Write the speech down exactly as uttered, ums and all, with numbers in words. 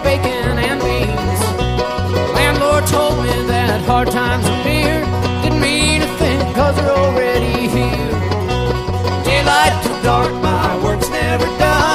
bacon and beans. Landlord told me that hard times would be